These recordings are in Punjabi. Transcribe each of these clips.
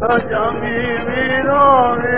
ਨਾ ਜਾਮੀ ਵੀਰਾਵੇ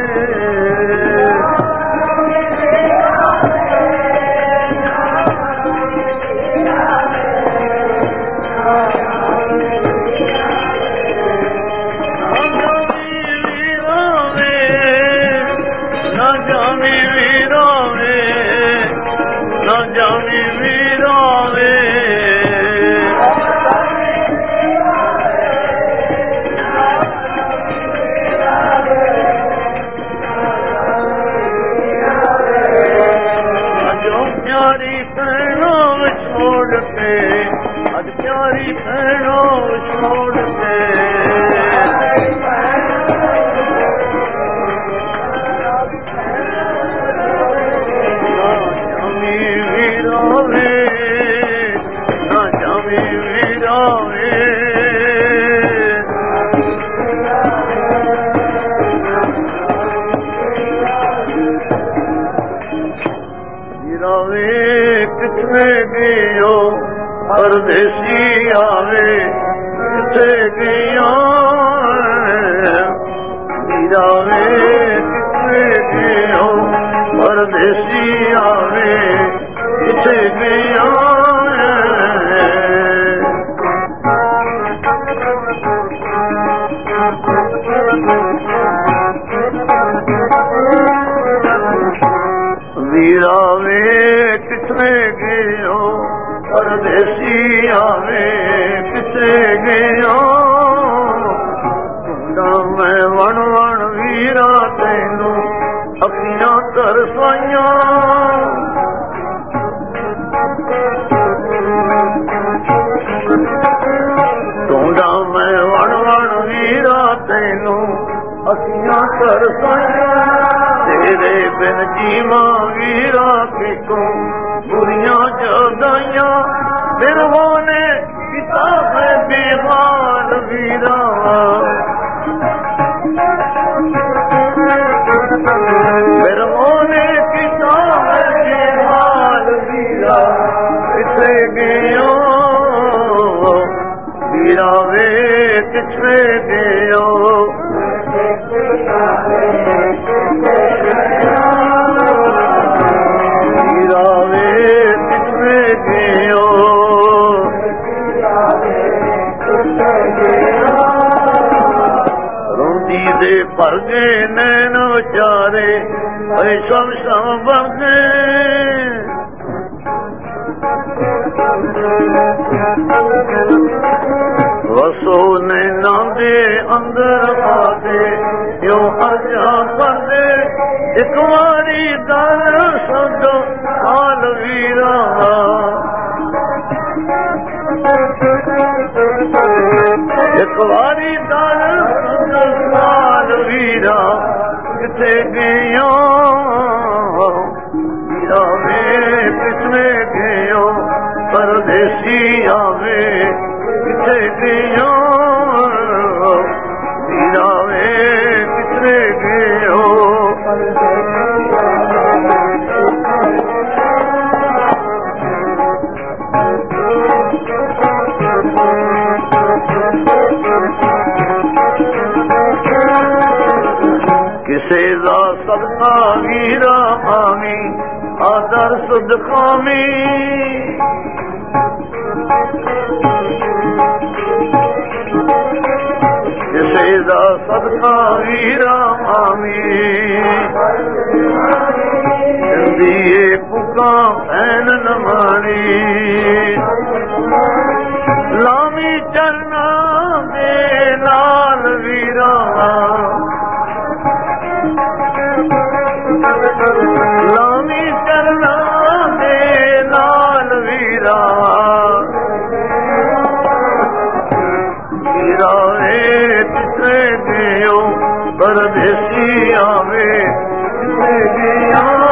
परदेसी आवे किथे गया मीरावे किथे गया परदेसी आवे किथे गया मीरावे किथे गया परदेसी आवे किथे गया मैं वण वण वीरा तैनू अपनिया कर साइया तूंदा मैं वण वण वीरा तैनू अपनिया कर साइया तेरे बिन जीवा वीरा किको बुरियां जगाइया फिर वो ने पिता है बेहाल वीरा फिर वो ने पिता है बेहाल वीरा किथे गयो वीरा वे किथे गयो रोंदी दे भर गए नैन विचारे सब बन गए वसो नैना दे अंदर आदे यो अर्जा कर दे एक बारी दर सदो हाल वीरा एक बारी दर सदो हाल वीरा किथे गयो वीरा वे किथे गयो परदेसी आवे किथे गयो वीरा वे किथे गयो किसे दा सदका वीरा आमी आदर सुध खामी किसे दा सदका वीरा आमी दिए पुका ऐन नमानी लामी चरना दे नाल वीरा लामी चरना दे नाल वीरा वीरा वे किथे गयो परदेसी आवे किथे गयो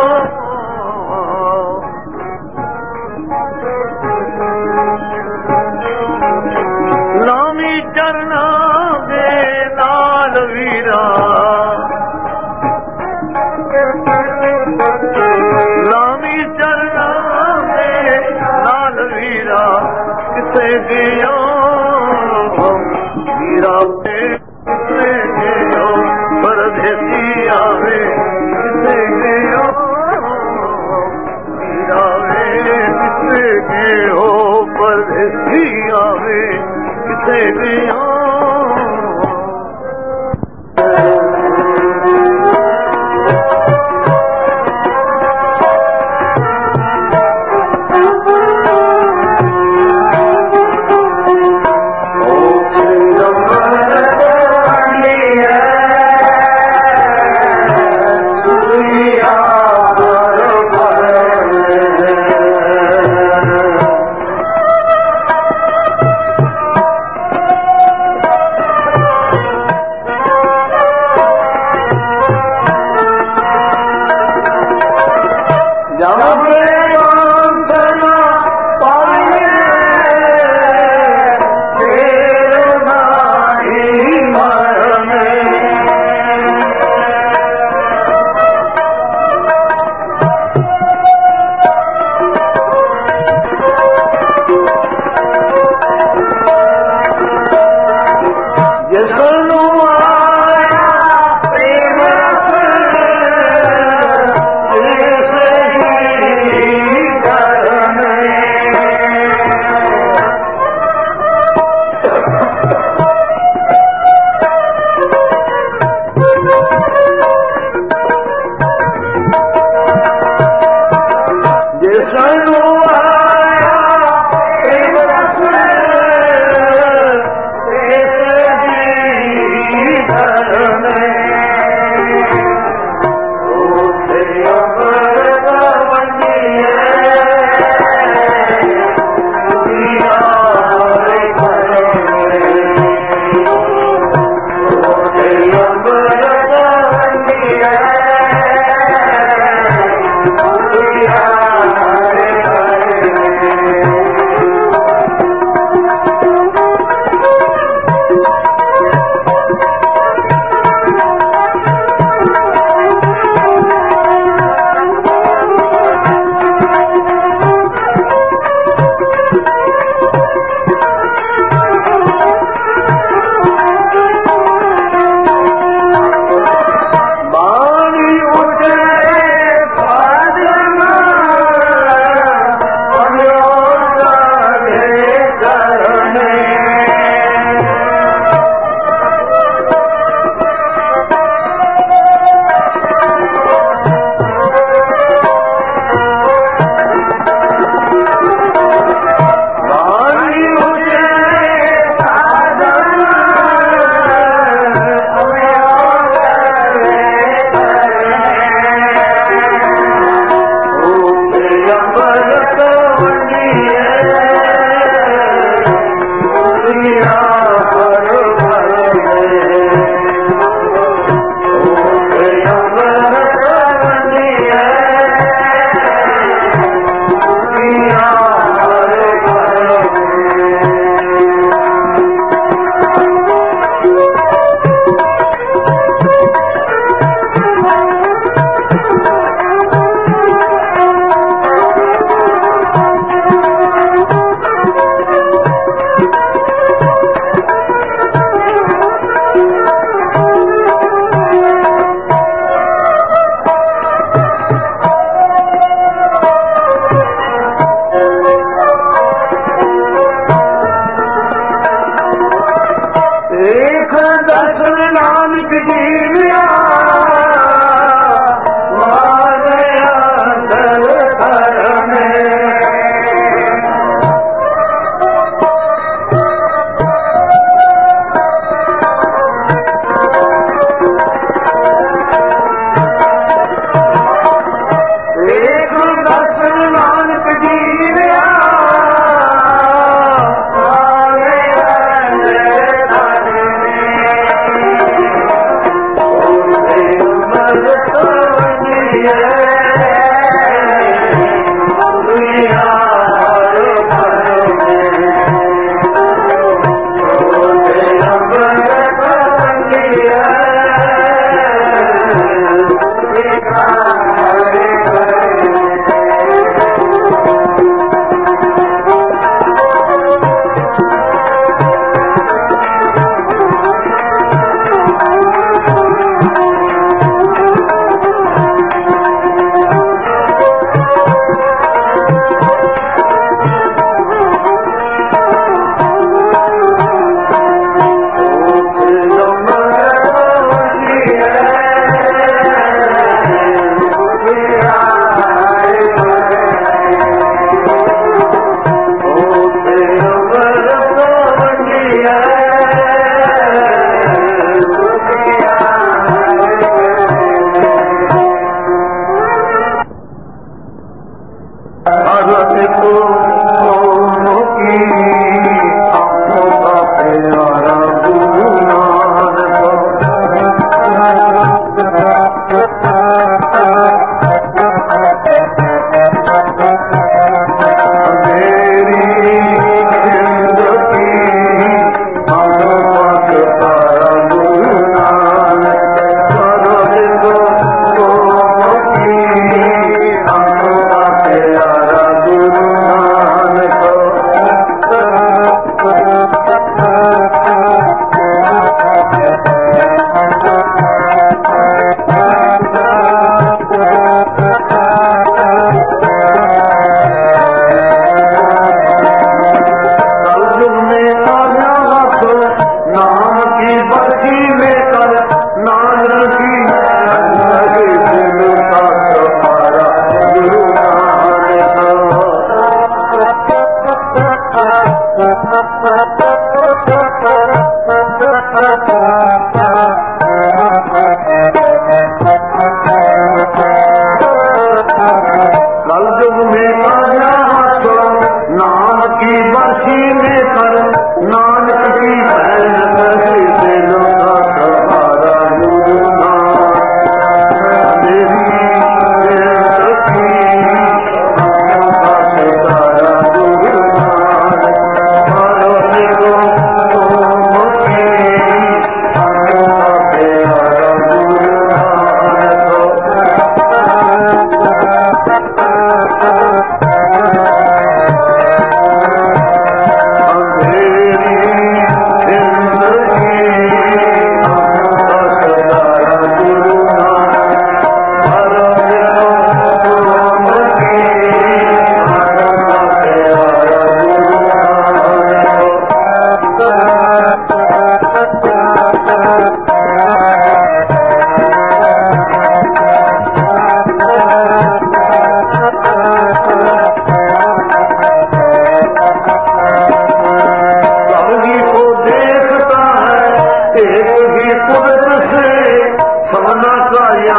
लामी चरना दे नाल वीरा लामी चरना दे नाल वीरा किथे गयो वीरा किथे गयो किथे गया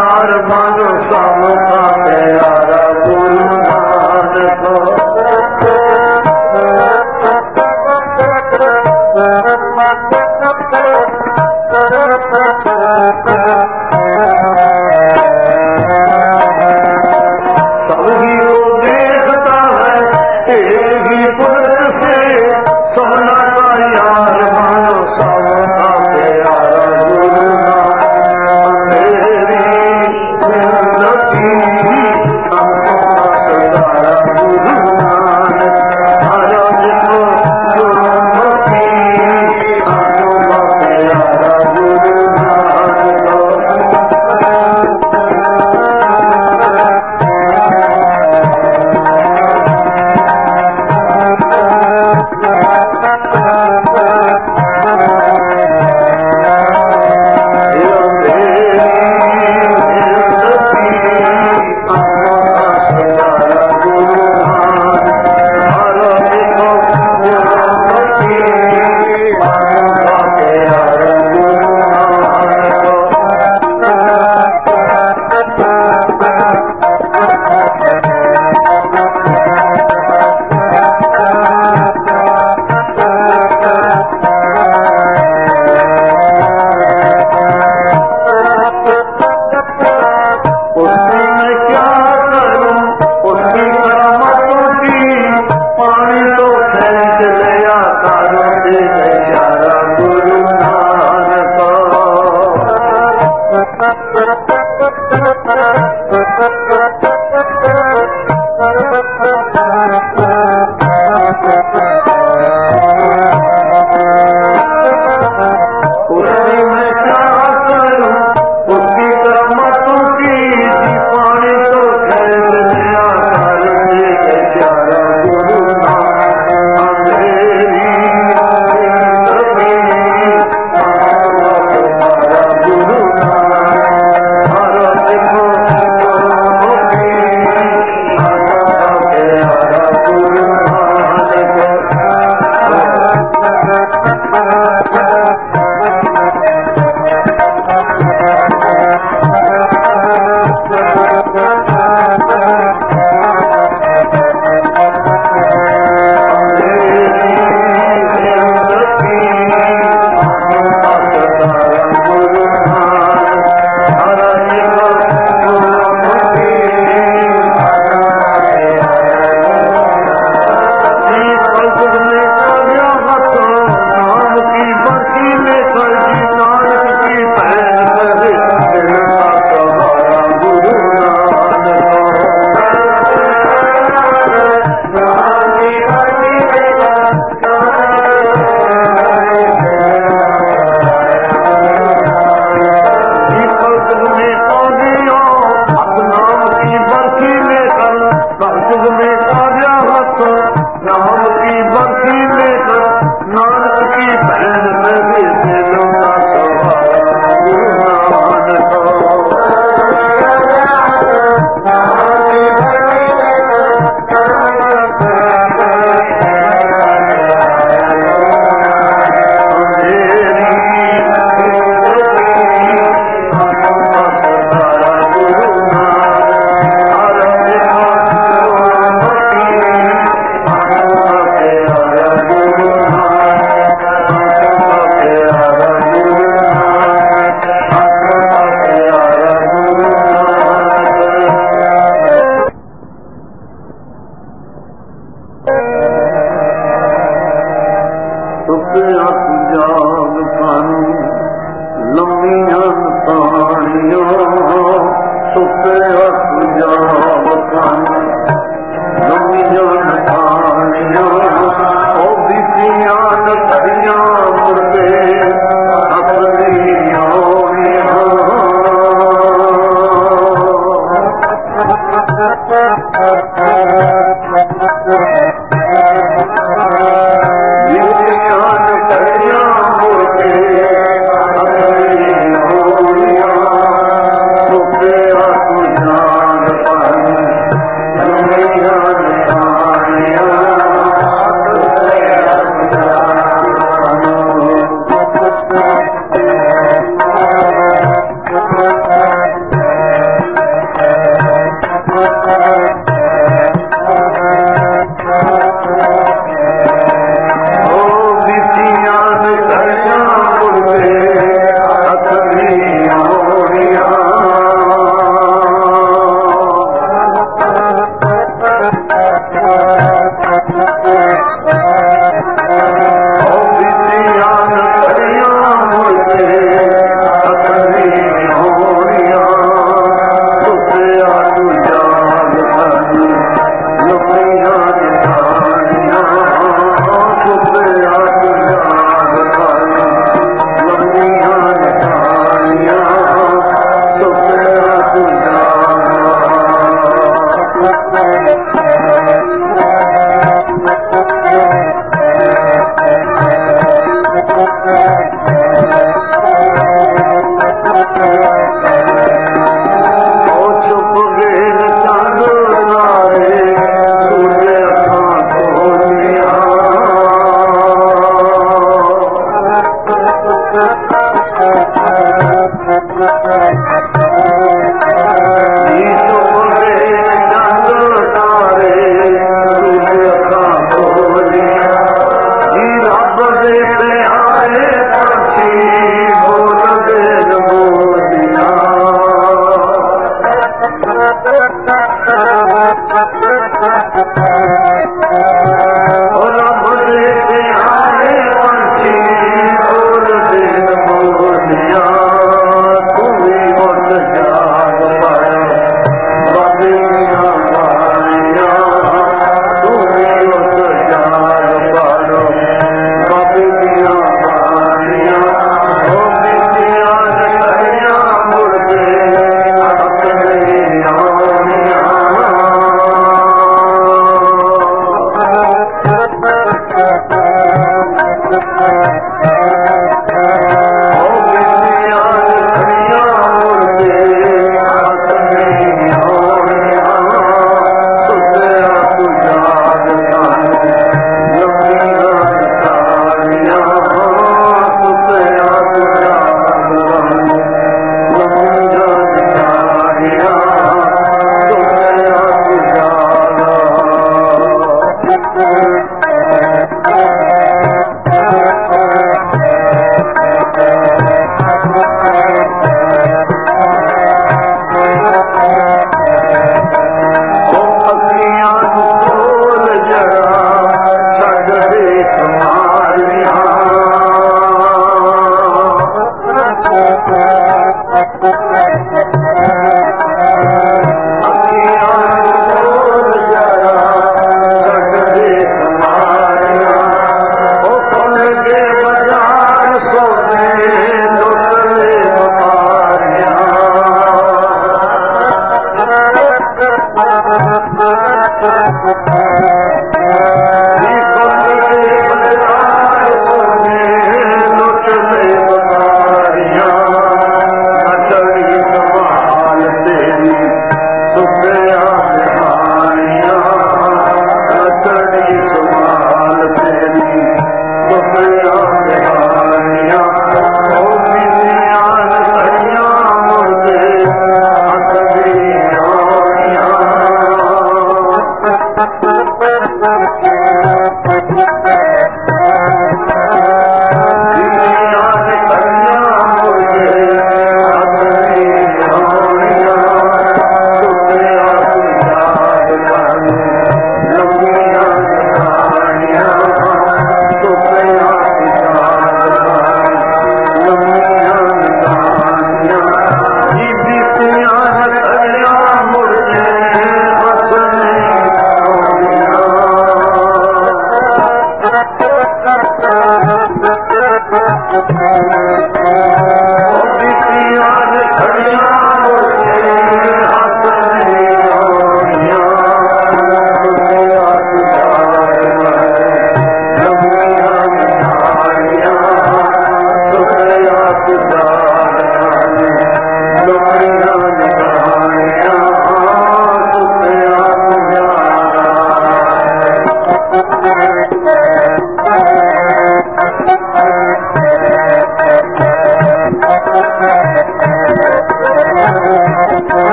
यार मानो सबका प्यारा गुरु नानक सभी को देखता है एक ही पुत्र से सोना का यार मानो सबका प्यारा गुरु नानक मेरी जिंदगी सबका प्यारा गुरु नानक हरा देखो गुरुमती सबका प्यारा गुरु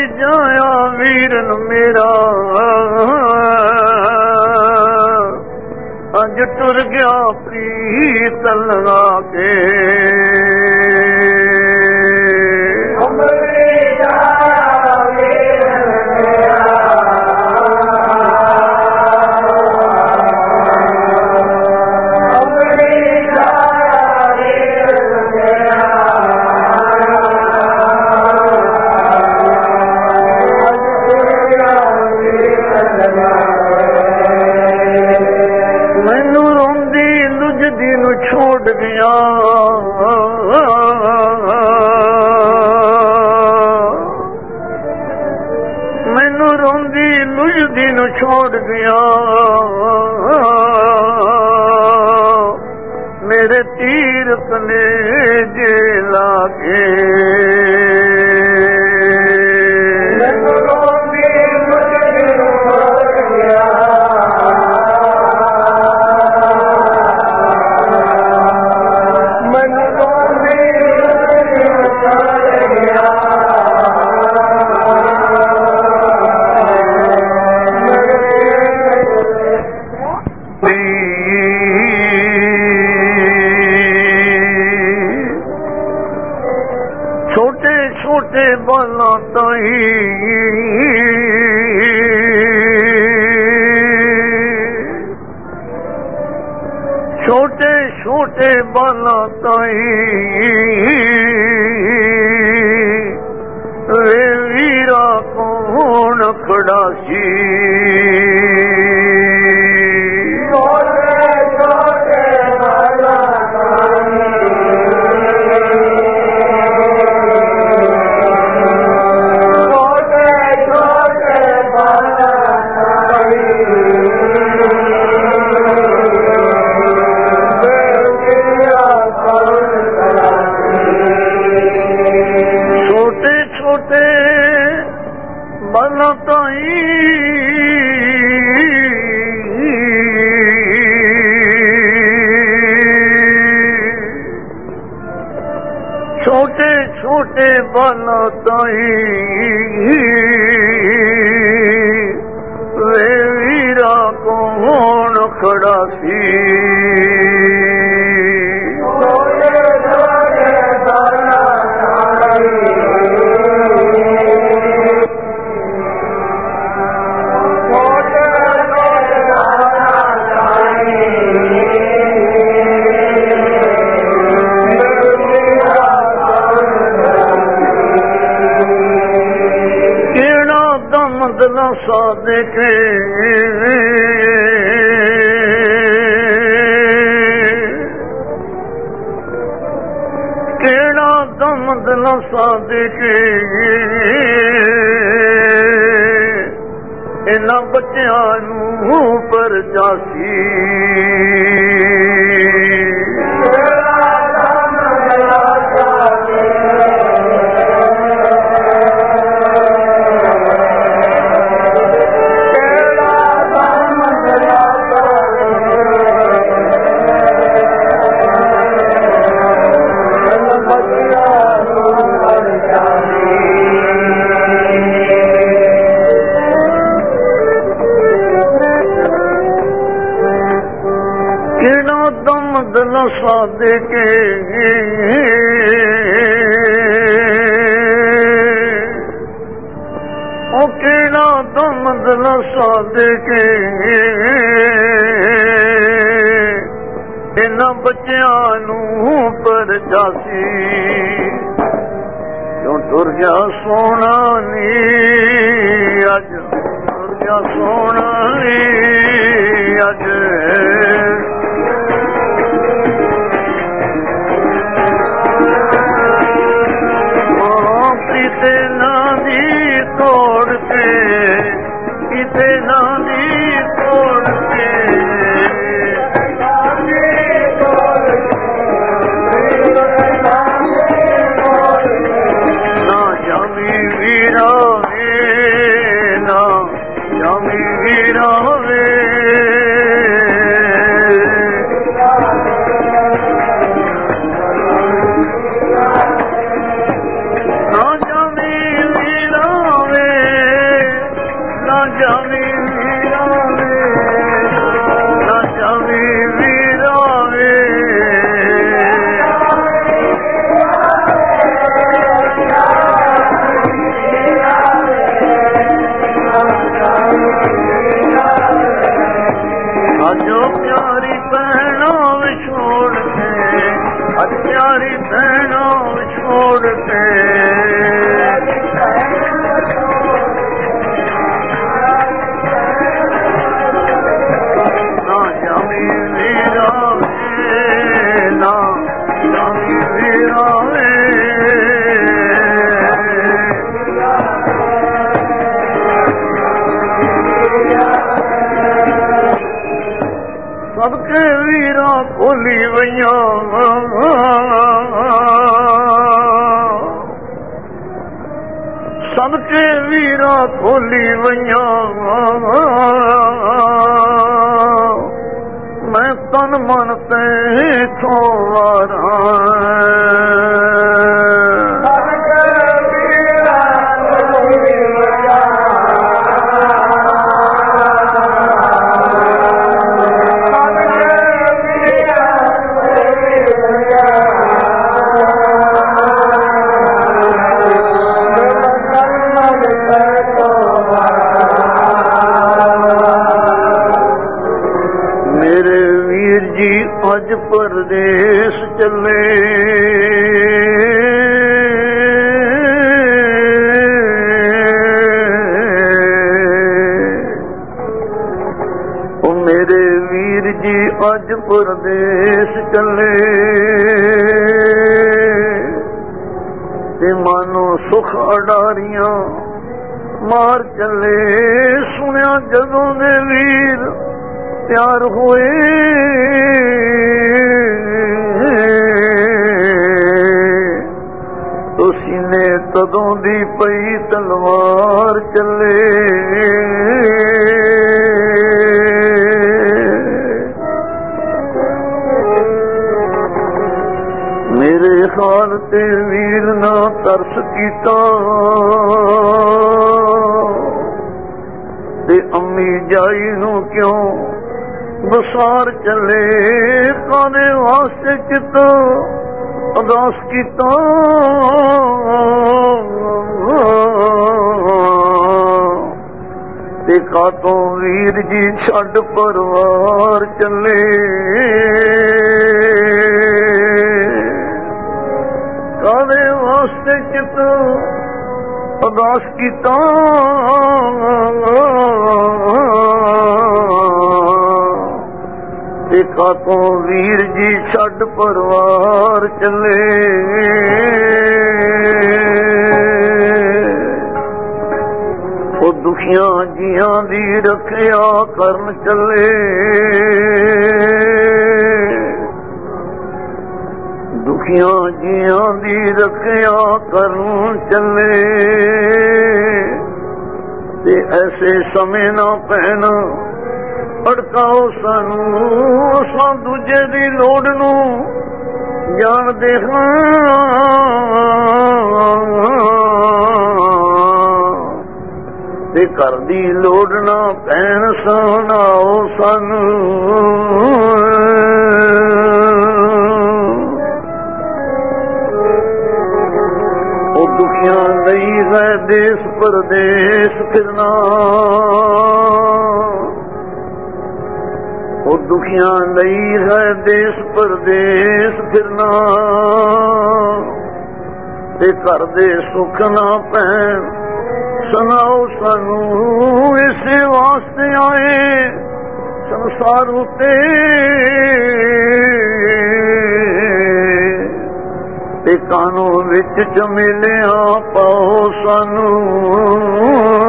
ਜਾਇਆ ਵੀਰਨ ਮੇਰਾ ਅੱਜ ਟੁਰ ਗਿਆ ਪ੍ਰੀਤ ਲਗਾ ਕੇ ਮੈਨੂੰ ਰੋਂਦੀ ਲੁਝਦੀ ਨੂੰ ਛੋੜ ਗਿਆ ਮੈਨੂੰ ਰੋਂਦੀ ਲੁਝਦੀ ਨੂੰ ਛੋੜ ਗਿਆ ਮੇਰੇ ਤੀਰ ਕਲੇਜੇ ਲਾਗੇ ਮੈਨੂੰ ਰੋਂਦੀ ਲੁਝਦੀ ਨੂੰ ਛੋੜ ਗਿਆ ਛੋਟੇ ਛੋਟੇ ਬਾਲਾਂ ਤਾਈ ਛੋਟੇ ਛੋਟੇ ਬਾਲਾਂ ਤਾਈ ਵੇ ਵੀਰਾ ਕੌਣ ਖੜਾ ਸੀ ਬਾਲਾਂ ਤਾਈ ਛੋਟੇ ਛੋਟੇ ਬਾਲਾਂ ਤਾਈ ਵੇ ਵੀਰਾ ਕੌਣ ਖੜਾ ਸੀ ਦਮਦਲਾ ਸਾਦੇ ਕੇ ਕਿਹੜਾ ਦਮਦਲਾ ਸਾਦੇ ਕੇ ਇਹਨਾਂ ਬੱਚਿਆਂ ਨੂੰ ਪਰਜਾਸੀ ਦਮਦਲਾ ਸਾਦੇ ਕੇ ਉਹ ਕਿਹੜਾ ਦਮਦਲਾ ਸਾਦੇ ਕੇ ਇਹਨਾਂ ਬੱਚਿਆਂ ਨੂੰ ਪਰਜਾਸੀ ਕਿਉਂ ਟੁਰ ਗਿਆ ਸੋਹਣਾ ਨੀ ਅੱਜ ਟੁਰ ਗਿਆ ਸੋਹਣਾ ਨੀ ਅੱਜ ਕਿਤੇ ਨਾ ਦੀ ਤੋੜ ਕੇ ਕਿਤੇ ਨਾ ਦੀ ਤੋੜ ਕੇ ਨਾ ਜਾਮੀ ਵੀਰਾ ਵੇ ਨਾ ਜਾਮੀ ਵੀਰਾ ਵੇ ਖੋਲੀ ਵਈਆਂ ਸਦਕੇ ਵੀਰਾ ਖੋਲੀ ਵਈਆਂ ਮੈਂ ਤਨ ਮਨ ਤੇ ਛੋਵਾਰਾਂ ਅੱਜ ਪਰਦੇਸ ਚੱਲੇ ਉਹ ਮੇਰੇ ਵੀਰ ਜੀ ਅੱਜ ਪਰਦੇਸ ਚੱਲੇ ਤੇ ਮਾਨੋ ਸੁਖ ਅਡਾਰੀਆਂ ਮਾਰ ਚੱਲੇ ਸੁਣਿਆ ਜਦੋਂ ਦੇ ਵੀਰ ਪਿਆਰ ਹੋਏ ਤੁਸੀਂ ਨੇ ਤਦੋਂ ਦੀ ਪਈ ਤਲਵਾਰ ਚੱਲੇ ਮੇਰੇ ਹਾਲ ਤੇ ਵੀਰ ਨਾ ਤਰਸ ਕੀਤਾ ਤੇ ਅੰਮੀ ਜਾਈ ਨੂੰ ਕਿਉਂ ਬਸਾਰ ਚੱਲੇ ਕਾਨੇ ਵਾਸਤੇ ਕਿਤੋਂ ਅਰਦਾਸ ਕੀਤਾ ਤੇ ਕਾਤੋਂ ਵੀਰ ਜੀ ਛੱਡ ਪਰਿਵਾਰ ਚੱਲੇ ਕਾਨੇ ਵਾਸਤੇ ਕਿਤੋਂ ਅਰਦਾਸ ਕੀਤਾ ਤੇ ਕਾਤੋਂ ਵੀਰ ਜੀ ਛੱਡ ਪਰਿਵਾਰ ਚੱਲੇ ਉਹ ਦੁਖੀਆਂ ਜੀਆਂ ਦੀ ਰੱਖਿਆ ਕਰਨ ਚੱਲੇ ਦੁਖੀਆਂ ਜੀਆਂ ਦੀ ਰੱਖਿਆ ਕਰਨ ਚੱਲੇ ਤੇ ਐਸੇ ਸਮੇਂ ਨਾ ਪੈਣਾ ਅੜਕਾਓ ਸਾਨੂੰ ਅਸਾਂ ਦੂਜੇ ਦੀ ਲੋੜ ਨੂੰ ਜਾਣਦੇ ਹਾਂ ਤੇ ਘਰ ਦੀ ਲੋੜ ਨਾ ਪੈਣ ਸੁਣਾਓ ਸਾਨੂੰ ਉਹ ਦੁਖੀਆਂ ਲਈ ਹੈ ਦੇਸ ਪਰਦੇਸ ਫਿਰਨਾ ਉਹ ਦੁਖੀਆਂ ਲਈ ਹੈ ਦੇਸ ਪਰਦੇਸ ਫਿਰਨਾ ਤੇ ਘਰ ਦੇ ਸੁੱਖ ਨਾ ਪੈਣ ਸੁਣਾਓ ਸਾਨੂੰ ਇਸੇ ਵਾਸਤੇ ਆਏ ਸੰਸਾਰ ਉਤੇ ਤੇ ਕਾਨੂੰਨ ਵਿੱਚ ਝਮੇਲਿਆਂ ਪਾਓ ਸਾਨੂੰ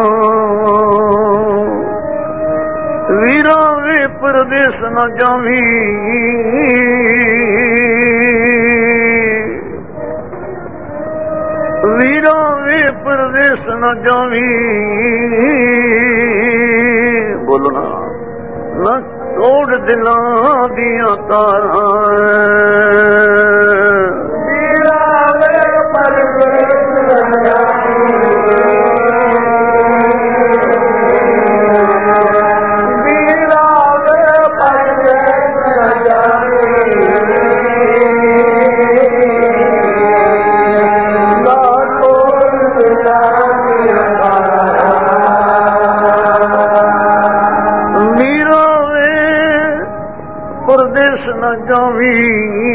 ਵੀਰਾ ਵੇ ਪਰਦੇਸ ਨਾ ਜਾਵੀਂ ਵੀਰਾ ਵੇ ਪਰਦੇਸ ਨਾ ਜਾਵੀਂ ਬੋਲੋ ਨਾ ਤੋੜ ਦਿਲਾਂ ਦੀਆਂ ਤਾਰਾਂ ਵੀਰਾ ਵੇ ਪਰਦੇਸ ਨਾ ਜਾਵੀਂ ਪਰਦੇਸ ਨਾ ਜਾਵੀਂ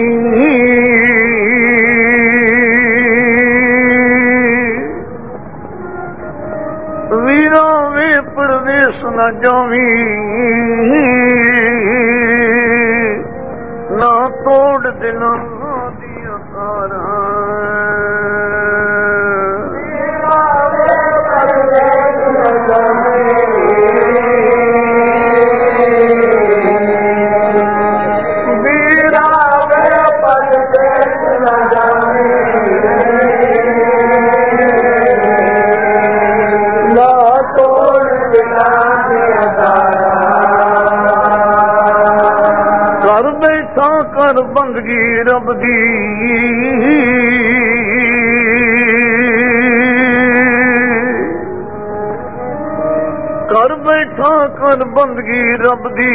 ਵੀਰਾ ਵੇ ਪਰਦੇਸ ਨਾ ਜਾਵੀਂ ਨਾ ਤੋੜ ਦਿਲਾਂ ਦੀਆਂ ਤਾਰਾਂ ਵੀਰਾ ਵੇ ਪਰਦੇਸ ਨਾ ਜਾਵੀਂ ਵੀਰਾ ਕਰ ਬੰਦਗੀ ਰੱਬ ਦੀ ਕਰ ਬੈਠਾ ਕਰ ਬੰਦਗੀ ਰੱਬ ਦੀ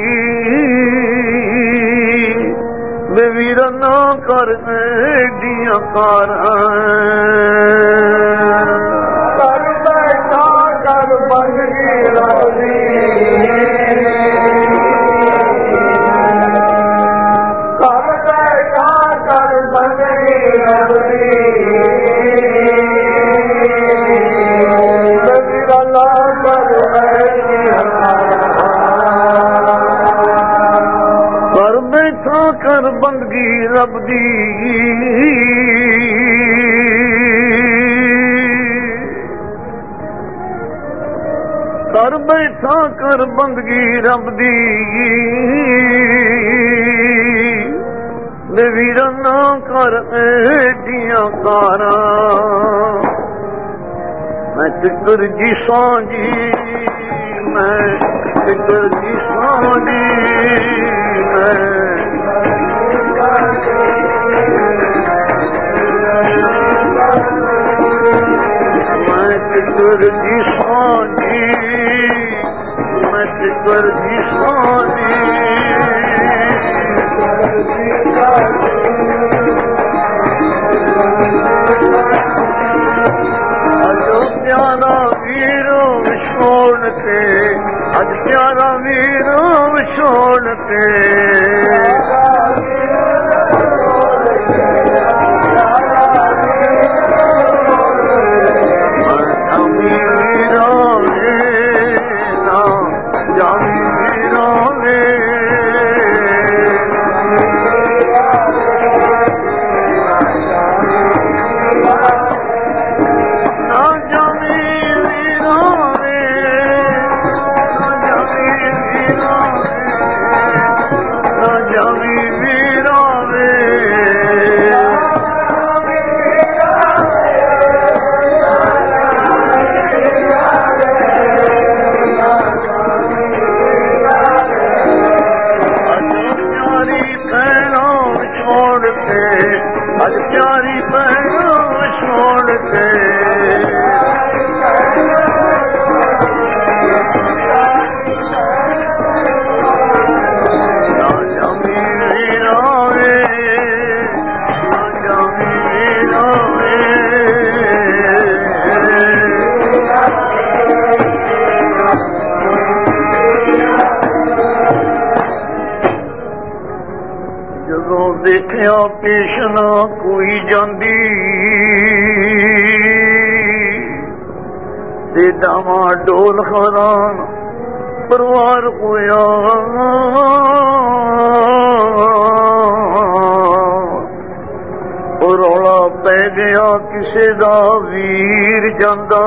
ਵੇ ਵੀਰਾ ਨਾ ਕਰ ਐਡੀਆਂ ਕਾਰਾਂ ਕਰ ਬੈਠਾ ਕਰ ਬੰਦਗੀ ਰੱਬ ਦੀ ਕਰ ਬੈਠਾ ਕਰ ਬੰਦਗੀ ਰੱਬ ਦੀ ਕਰ ਬੈਠਾ ਕਰ ਬੰਦਗੀ ਰੱਬ ਦੀ ਕਰ ਬੈਠਾ ਕਰ ਬੰਦਗੀ ਰੱਬ ਦੀ ਵੇ ਵੀਰਾ ਨਾ ਕਰ ਐਡੀਆਂ ਕਾਰਾਂ ਮੈਂ ਫਿਕਰ ਜੀ ਸਾਂਝੀ ਮੈਂ ਫਿਕਰ ਜੀ ਸਾਂਝੀ ਮੈਂ ਫਿਕਰ ਜੀ ਸਾਂਝੀ ਮੈਂ ਫਿਕਰ ਜੀ ਸਾਂਝੀ ਪਿਆਰਾ ਵੀਰੋ ਵਿਛੋੜ ਕੇ ਅੱਜ ਪਿਆਰਾ ਵੀਰੋ ਵਿਛੋੜ ਕੇ ਜਾਮੀ ਵੀਰਾ ਵੇ ਨਾ ਜਾਮੀ ਵੀਰਾ ਵੇ ਅੱਜ ਪਿਆਰੀ ਭੈਣਾਂ ਛੋੜ ਕੇ ਨਾ ਜਾਮੀ ਵੀਰਾ ਵੇ ਨਾ ਜਾਮੀ ਵੀਰਾ ਜਦੋਂ ਦੇਖਿਆ ਪੇਸ਼ ਨਾ ਕੋਈ ਜਾਂਦੀ ਤੇ ਡਾਵਾਂ ਡੋਲ ਹੈਰਾਨ ਪਰਵਾਰ ਹੋਇਆ ਉਹ ਰੌਲਾ ਪੈ ਗਿਆ ਕਿਸੇ ਦਾ ਵੀਰ ਜਾਂਦਾ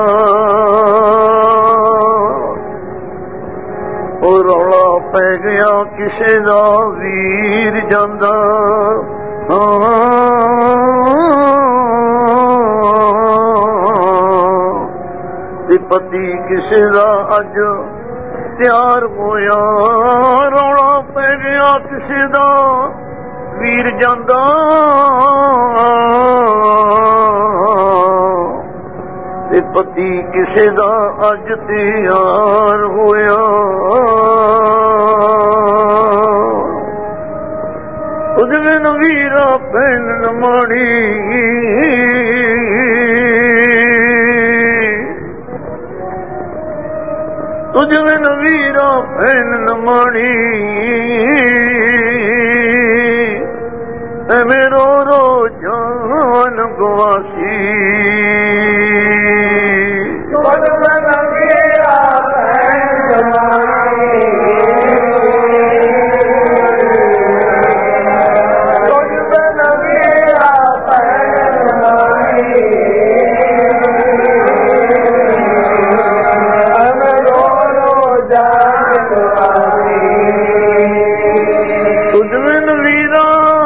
ਉਹ ਰੌਲਾ ਪੈ ਗਿਆ ਕਿਸੇ ਦਾ ਵੀਰ ਜਾਂਦਾ ਤੇ ਪਤੀ ਕਿਸੇ ਦਾ ਅੱਜ ਤਿਆਰ ਹੋਇਆ ਰੌਲਾ ਪੈ ਗਿਆ ਕਿਸੇ ਦਾ ਵੀਰ ਜਾਂਦਾ ਤੇ ਪਤੀ ਕਿਸੇ ਦਾ ਅੱਜ ਤਿਆਰ ਹੋਇਆ ਤੁਝ ਬਿਨ ਵੀਰਾ ਭੈਣ ਨ ਮਾਣੀ ਤੁਝ ਬਿਨ ਵੀਰਾ ਭੈਣ ਨ ਮਾਣੀ ਐਵੇਂ ਰੋ ਰੋ ਜਾਨ ਗਵਾਸੀ ਤੁਝ ਬਿਨ ਵੀਰਾ ਭੈਣ ਨ ਮਾਣੀ ਤੁਝ ਬਿਨ ਵੀਰਾ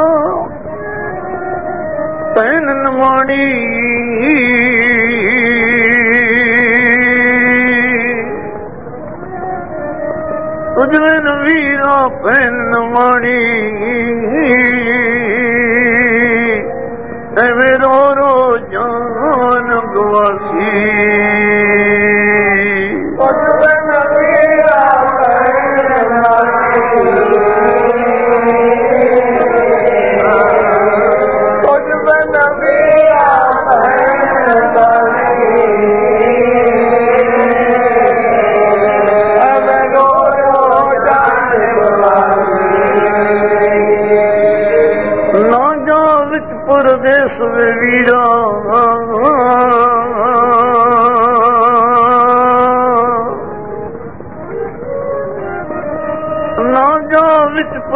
ਭੈਣ ਨ ਮਾਣੀ ਤੁਝ ਬਿਨ ਵੀਰਾ ਭੈਣ ਨ ਮਾਣੀ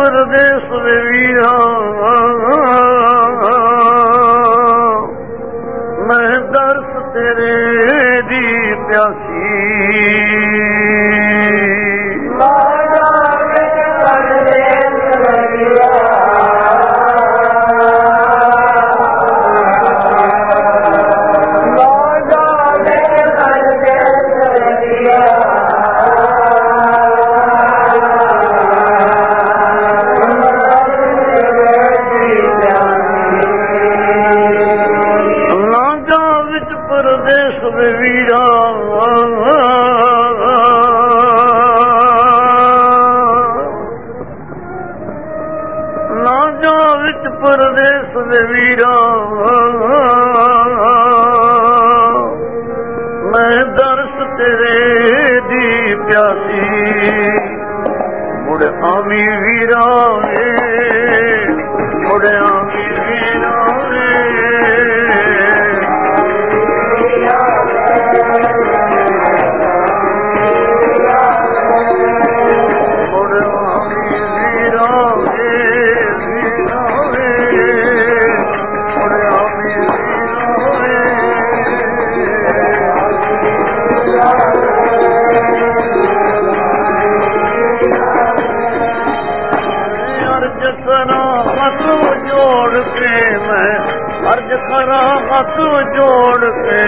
ਪਰਦੇਸ ਵੇ ਵੀਰਾ ਮੈਂ ਦਰਸ ਤੇਰੇ ਦੀ ਪਿਆਸੀ ਪਰਦੇਸ ਦੇ ਵੀਰਾ ਮੈਂ ਦਰਸ ਤੇਰੇ ਦੀ ਪਿਆਸੀ ਮੁੜ ਆਵੀਂ ਵੀਰਾ ਵੇ ਮੁੜ ਆਵੀਂ ਵੀਰਾ ਵੇ अर्ज करा हथ जोड़ के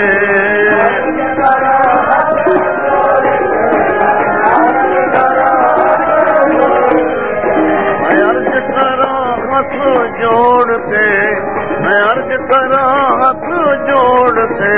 मैं अर्ज करा हथ जोड़ के मैं अर्ज करा हथ जोड़ के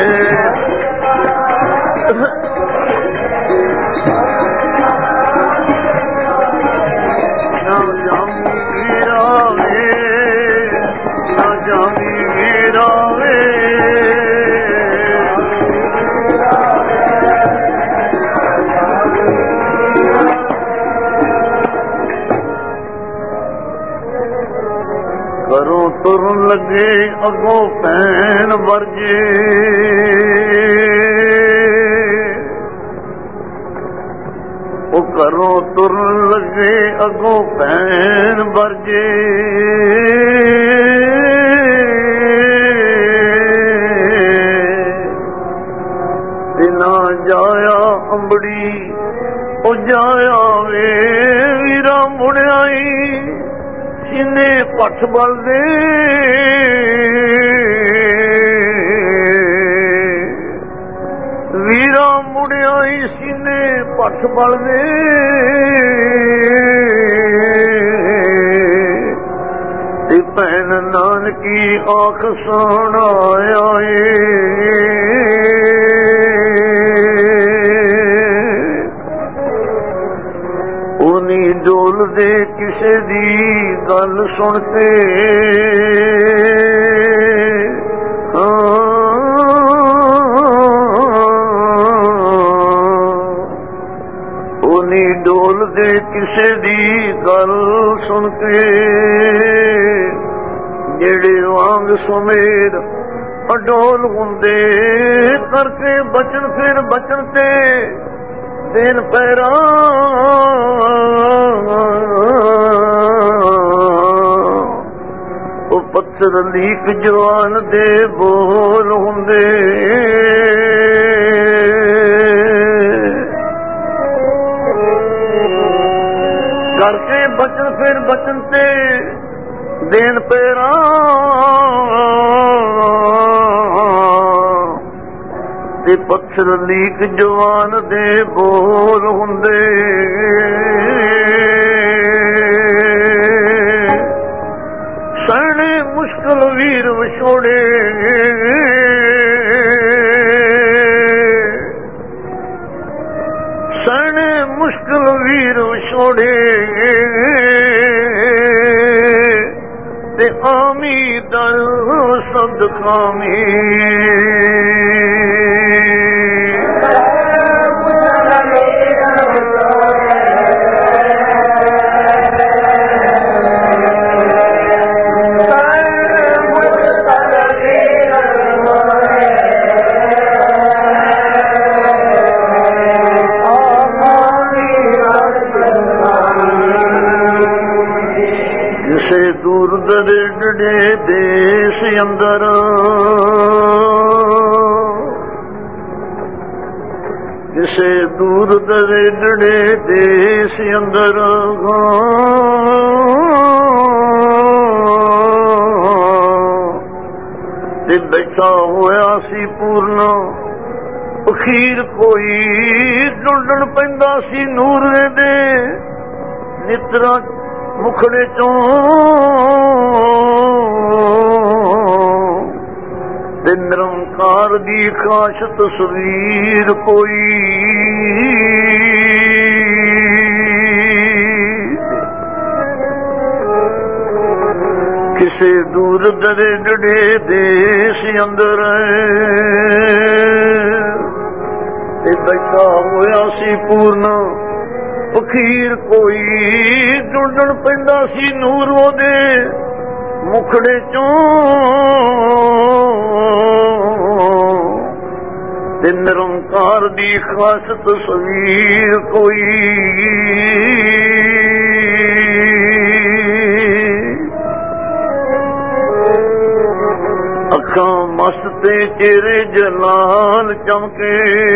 घरों तुरन लगे अगों भैन वरजे वो घरों तुरन लगे अगों भैन वरजे ना जाया अंबड़ी ओ जाया वे वीरा मुड़ियाई सीने पठ बल दे वीरा मुड़ियाई सीने पठ बल दे भैन नानकी आख सुनाया उनी डोल दे किसे दी गल सुनते उनी डोल दे किसे दी गल सुन के जेड़े वांग सुमेर अडोल हुंदे करके बचन फिर बचन ते दिन पैरा ओ पत्थर लीक जवान दे बोल हुंदे करके बचन फिर बचन ते दिन पैरा ते पत्थर लीक जवान दे बोल हुंदे सहने मुश्किल वीर विछोड़े सहने मुश्किल वीर विछोड़े ते आमी दर सद खामी ਕਿਸੇ ਦੂਰ ਦਰੇਡੜੇ ਦੇਸ ਅੰਦਰ ਤੇ ਬੈਠਾ ਹੋਇਆ ਸੀ ਪੂਰਨ ਅਖੀਰ ਕੋਈ ਢੁੰਡਣ ਪੈਂਦਾ ਸੀ ਨੂਰ ਦੇ ਨਿਤਰਾ ਮੁਖੜੇ ਚੋਂ ਤੇ ਨਿਰੰਕਾਰ ਦੀ ਖਾਸ ਤਸਵੀਰ ਕੋਈ ਕਿਸੇ ਦੂਰ ਦਰੇਡੜੇ ਦੇਸ ਅੰਦਰ ਤੇ ਬੈਠਾ ਹੋਇਆ ਸੀ ਪੂਰਨ ਅਖੀਰ ਕੋਈ ਢੂੰਡਣ ਪੈਂਦਾ ਸੀ ਨੂਰ ਉਹਦੇ ਮੁਖੜੇ ਚੋਂ ਤੇ ਨਿਰੰਕਾਰ ਦੀ ਖਾਸ ਤਸਵੀਰ ਕੋਈ ਅੱਖਾਂ ਮਸਤ ਤੇ ਚਿਹਰੇ ਜਲਾਲ ਚਮਕੇ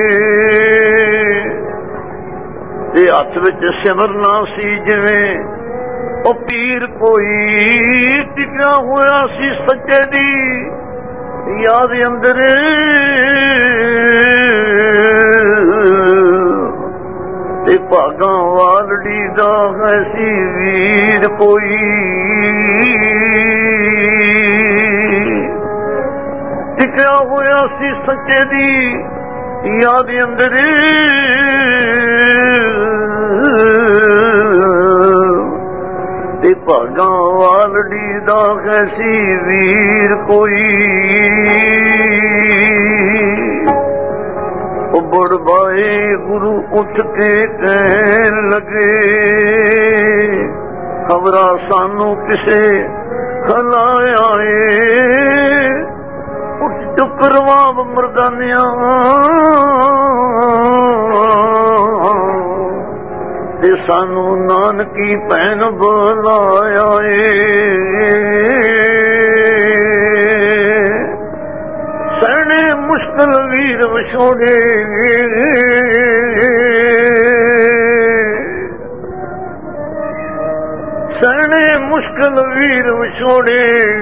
ਤੇ ਹੱਥ ਵਿੱਚ ਸਿਮਰਨਾ ਸੀ ਜਿਵੇਂ ਉਹ ਪੀਰ ਕੋਈ ਟਿਕਿਆ ਹੋਇਆ ਸੀ ਸੱਚੇ ਦੀ ਯਾਦ ਅੰਦਰ ਤੇ ਭਾਗਾਂ ਵਾਲੜੀ ਦਾ ਹੈ ਸੀ ਵੀਰ ਕੋਈ ਟਿਕਿਆ ਹੋਇਆ ਸੀ ਸੱਚੇ ਦੀ ਯਾਦ ਅੰਦਰ ਤੇ ਭਾਗਾਂ ਵਾਲੜੀ ਦਾ ਕੈਸੀ ਵੀਰ ਕੋਈ ਉਬੜ ਬਾਏ ਗੁਰੂ ਉੱਠ ਕੇ ਕਹਿਣ ਲੱਗੇ ਖਬਰਾਂ ਸਾਨੂੰ ਕਿਸੇ ਖਲਾਇਆ ਏ ਉੱਠ ਚੁੱਕਰਵਾ ਮਰਦਾਨਿਆਂ ਤੇ ਸਾਨੂੰ ਨਾਨਕੀ ਭੈਣ ਬੁਲਾਇਆ ਏ ਸਹਿਣੇ ਮੁਸ਼ਕਲ ਵੀਰ ਵਿਛੋੜੇ ਸਹਿਣੇ ਮੁਸ਼ਕਲ ਵੀਰ ਵਿਛੋੜੇ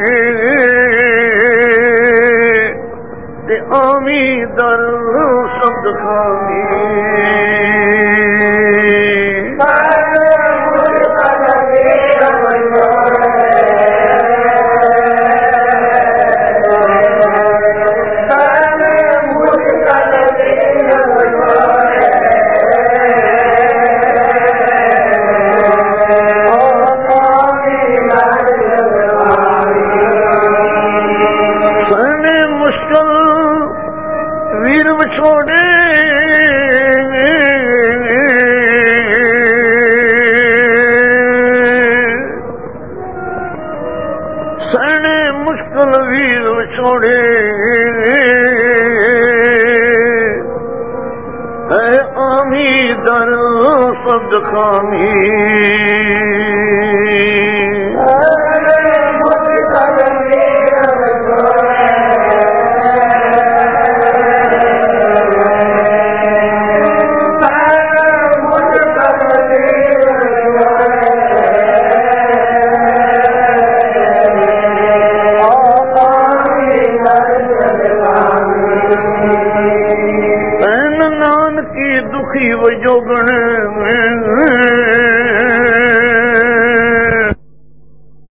ਤੇ ਆਮੀ ਦਰ ਸ਼ਬਦ ਖਾਮੀ छोड़े सहने मुश्किल वीर छोड़े है आमी दर सद खामी दुखी वजोगण